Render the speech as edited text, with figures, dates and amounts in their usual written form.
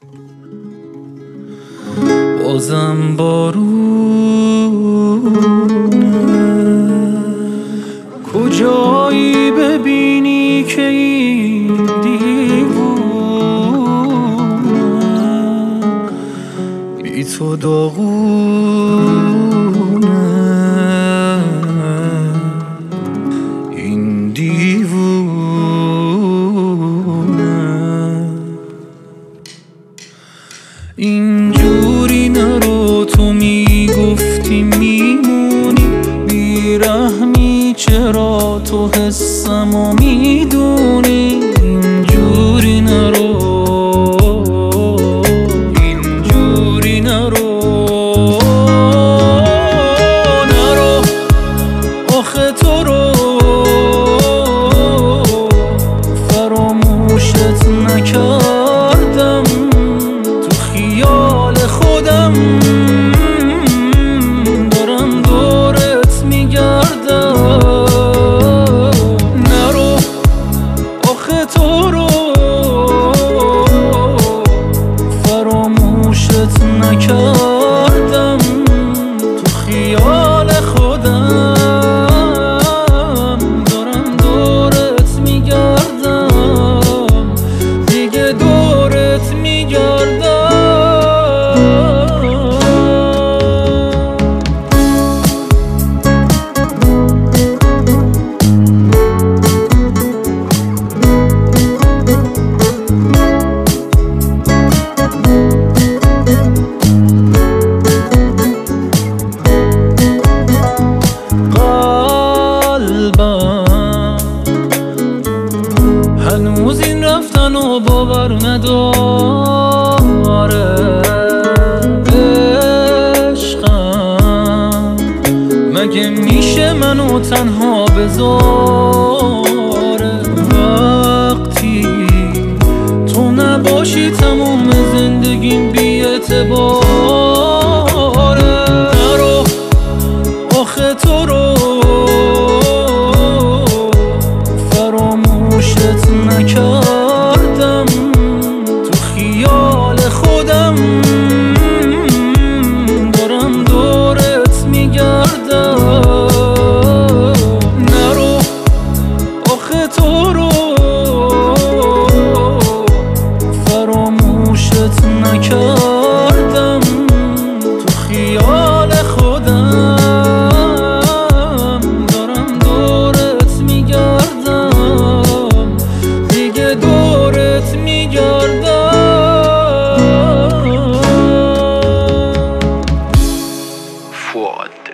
بازم بارونه، کجایی ببینی که این دیوونه بی تو داغونه. این دیوونه اینجوری نرو، تو میگفتی میمونی، بیرحمی چرا تو حسمو میدونی. اینجوری نرو، اینجوری نرو، نرو آخه تو رو فراموشت نکردم، تو خیال خودم دارم دورت میگردم. نرو آخه تو رو فراموشت نکردم، تو خیال خودم دارم دورت میگردم، دیگه دورت میگردم. هنوز این رفتن و باور نداره، عشقم مگه میشه منو تنها بذاره. وقتی تو نباشی تموم زندگیم بی اعتباره. نرو آخه تو رو فراموشت نکردم، تو خیال خودم دارم دورت میگردم. نرو آخه تو رو فراموشت نکردم، تو خیال خودم دارم دورت میگردم، دیگه دورت میگردم. فؤاد